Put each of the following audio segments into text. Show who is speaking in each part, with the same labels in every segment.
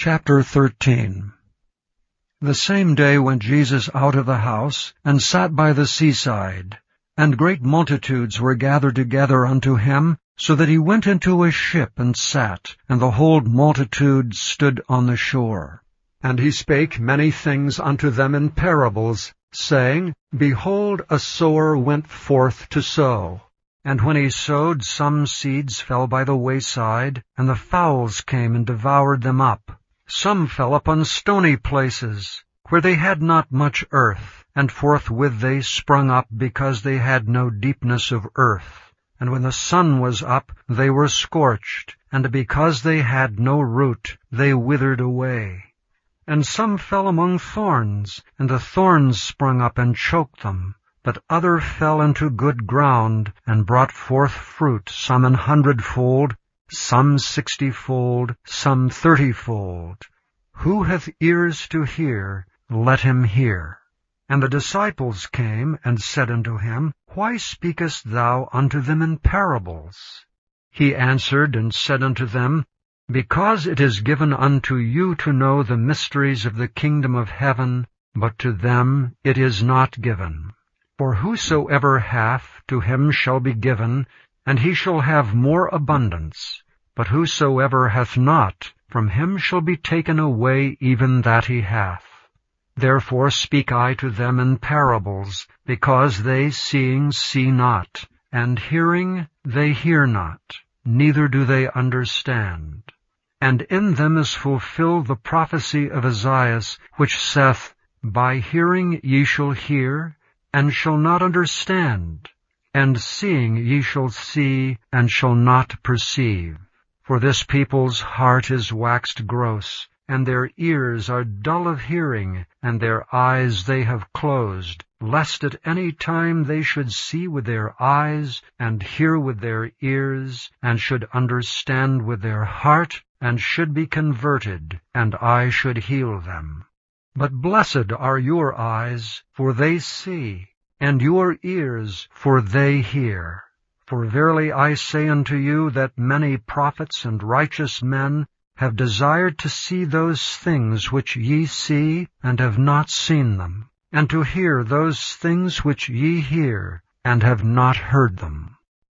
Speaker 1: Chapter 13. The same day went Jesus out of the house, and sat by the seaside. And great multitudes were gathered together unto him, so that he went into a ship and sat, and the whole multitude stood on the shore. And he spake many things unto them in parables, saying, Behold, a sower went forth to sow. And when he sowed, some seeds fell by the wayside, and the fowls came and devoured them up. Some fell upon stony places, where they had not much earth, and forthwith they sprung up, because they had no deepness of earth. And when the sun was up, they were scorched, and because they had no root, they withered away. And some fell among thorns, and the thorns sprung up and choked them. But other fell into good ground, and brought forth fruit, some 100-fold, some 60-fold, some 30-fold. Who hath ears to hear, let him hear. And the disciples came and said unto him, Why speakest thou unto them in parables? He answered and said unto them, Because it is given unto you to know the mysteries of the kingdom of heaven, but to them it is not given. For whosoever hath, to him shall be given, and he shall have more abundance. But whosoever hath not, from him shall be taken away even that he hath. Therefore speak I to them in parables, because they seeing see not, and hearing they hear not, neither do they understand. And in them is fulfilled the prophecy of Esaias, which saith, By hearing ye shall hear, and shall not understand, and seeing ye shall see, and shall not perceive. For this people's heart is waxed gross, and their ears are dull of hearing, and their eyes they have closed, lest at any time they should see with their eyes, and hear with their ears, and should understand with their heart, and should be converted, and I should heal them. But blessed are your eyes, for they see, and your ears, for they hear. For verily I say unto you that many prophets and righteous men have desired to see those things which ye see, and have not seen them, and to hear those things which ye hear, and have not heard them.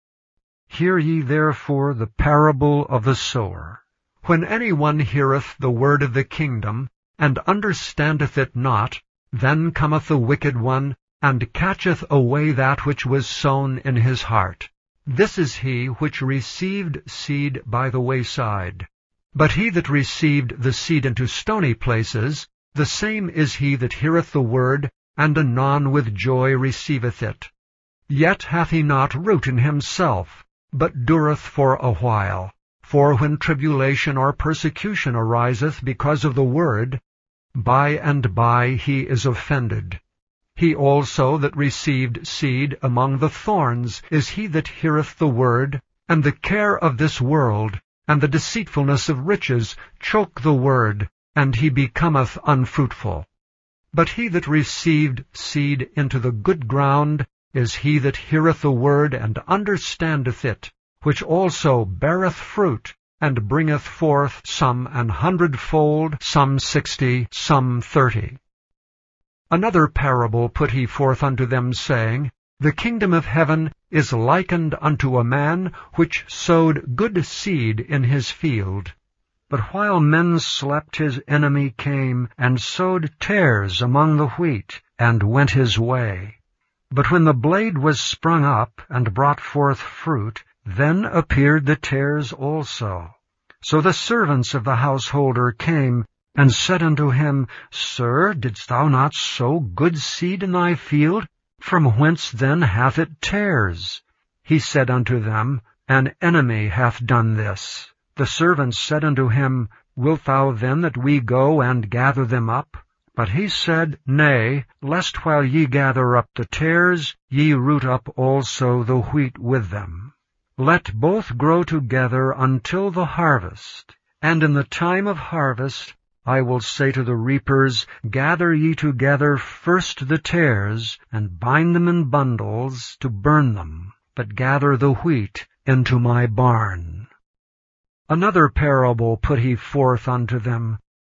Speaker 1: Hear ye therefore the parable of the sower. When any one heareth the word of the kingdom, and understandeth it not, then cometh the wicked one, and catcheth away that which was sown in his heart. This is he which received seed by the wayside. But he that received the seed into stony places, the same is he that heareth the word, and anon with joy receiveth it. Yet hath he not root in himself, but dureth for a while. For when tribulation or persecution ariseth because of the word, by and by he is offended. He also that received seed among the thorns is he that heareth the word, and the care of this world, and the deceitfulness of riches, choke the word, and he becometh unfruitful. But he that received seed into the good ground is he that heareth the word, and understandeth it, which also beareth fruit, and bringeth forth some 100-fold, some 60, some 30. Another parable put he forth unto them, saying, The kingdom of heaven is likened unto a man which sowed good seed in his field. But while men slept, his enemy came, and sowed tares among the wheat, and went his way. But when the blade was sprung up, and brought forth fruit, then appeared the tares also. So the servants of the householder came, and said unto him, Sir, didst thou not sow good seed in thy field? From whence then hath it tares? He said unto them, An enemy hath done this. The servants said unto him, Wilt thou then that we go and gather them up? But he said, Nay, lest while ye gather up the tares, ye root up also the wheat with them. Let both grow together until the harvest. And in the time of harvest I will say to the reapers, Gather ye together first the tares, and bind them in bundles to burn them, but gather the wheat into my barn. Another parable put he forth unto them,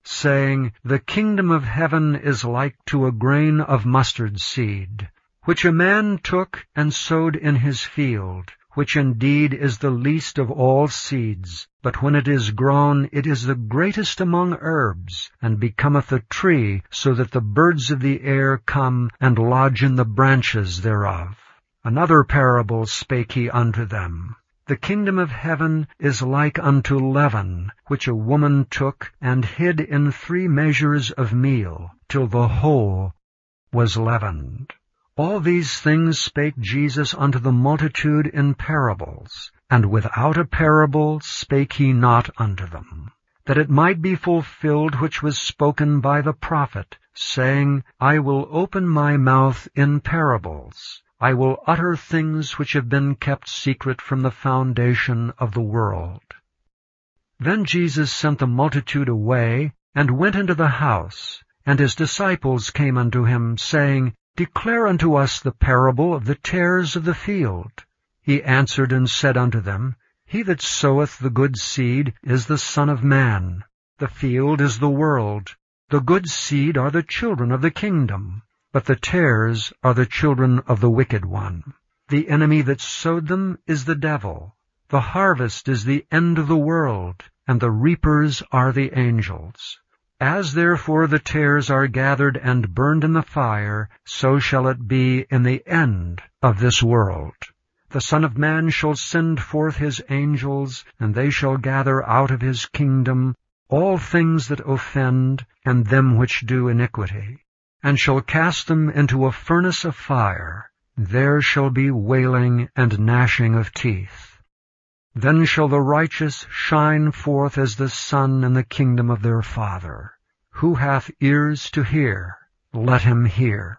Speaker 1: saying, The kingdom of heaven is like to a grain of mustard seed, which a man took and sowed in his field, which indeed is the least of all seeds, but when it is grown, it is the greatest among herbs, and becometh a tree, so that the birds of the air come and lodge in the branches thereof. Another parable spake he unto them. The kingdom of heaven is like unto leaven, which a woman took and hid in 3 measures of meal, till the whole was leavened. All these things spake Jesus unto the multitude in parables, and without a parable spake he not unto them, that it might be fulfilled which was spoken by the prophet, saying, I will open my mouth in parables. I will utter things which have been kept secret from the foundation of the world. Then Jesus sent the multitude away, and went into the house, and his disciples came unto him, saying, Declare unto us the parable of the tares of the field. He answered and said unto them, He that soweth the good seed is the Son of Man. The field is the world. The good seed are the children of the kingdom, but the tares are the children of the wicked one. The enemy that sowed them is the devil. The harvest is the end of the world, and the reapers are the angels. As therefore the tares are gathered and burned in the fire, so shall it be in the end of this world. The Son of Man shall send forth his angels, and they shall gather out of his kingdom all things that offend, and them which do iniquity, and shall cast them into a furnace of fire. There shall be wailing and gnashing of teeth. Then shall the righteous shine forth as the sun in the kingdom of their Father. Who hath ears to hear, let him hear.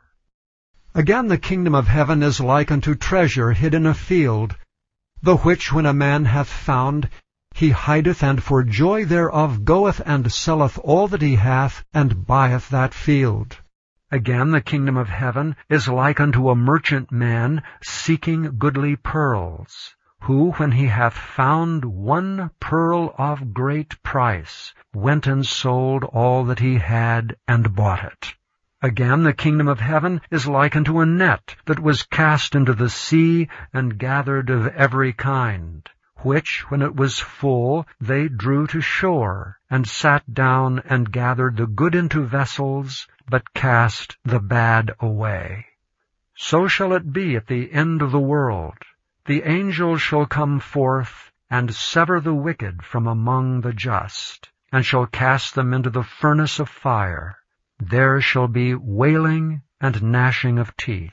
Speaker 1: Again, the kingdom of heaven is like unto treasure hid in a field, the which when a man hath found, he hideth, and for joy thereof goeth and selleth all that he hath, and buyeth that field. Again, the kingdom of heaven is like unto a merchant man seeking goodly pearls, who, when he hath found 1 pearl of great price, went and sold all that he had, and bought it. Again, the kingdom of heaven is like unto a net that was cast into the sea, and gathered of every kind, which, when it was full, they drew to shore, and sat down, and gathered the good into vessels, but cast the bad away. So shall it be at the end of the world. The angels shall come forth, and sever the wicked from among the just, and shall cast them into the furnace of fire. There shall be wailing and gnashing of teeth.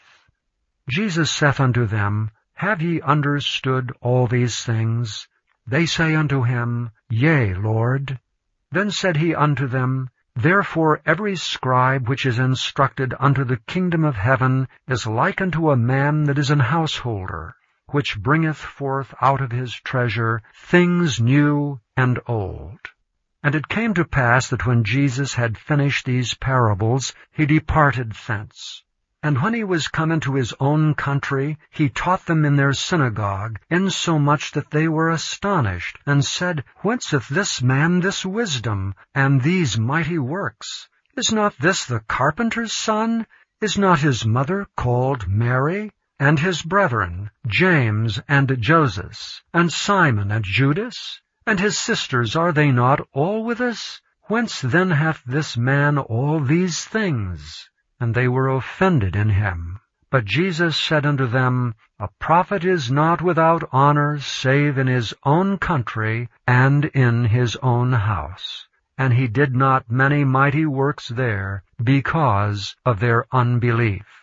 Speaker 1: Jesus saith unto them, Have ye understood all these things? They say unto him, Yea, Lord. Then said he unto them, Therefore every scribe which is instructed unto the kingdom of heaven is like unto a man that is an householder, which bringeth forth out of his treasure things new and old. And it came to pass that when Jesus had finished these parables, he departed thence. And when he was come into his own country, he taught them in their synagogue, insomuch that they were astonished, and said, Whence hath this man this wisdom, and these mighty works? Is not this the carpenter's son? Is not his mother called Mary? And his brethren, James and Joseph, and Simon and Judas? And his sisters, are they not all with us? Whence then hath this man all these things? And they were offended in him. But Jesus said unto them, A prophet is not without honor, save in his own country, and in his own house. And he did not many mighty works there, because of their unbelief.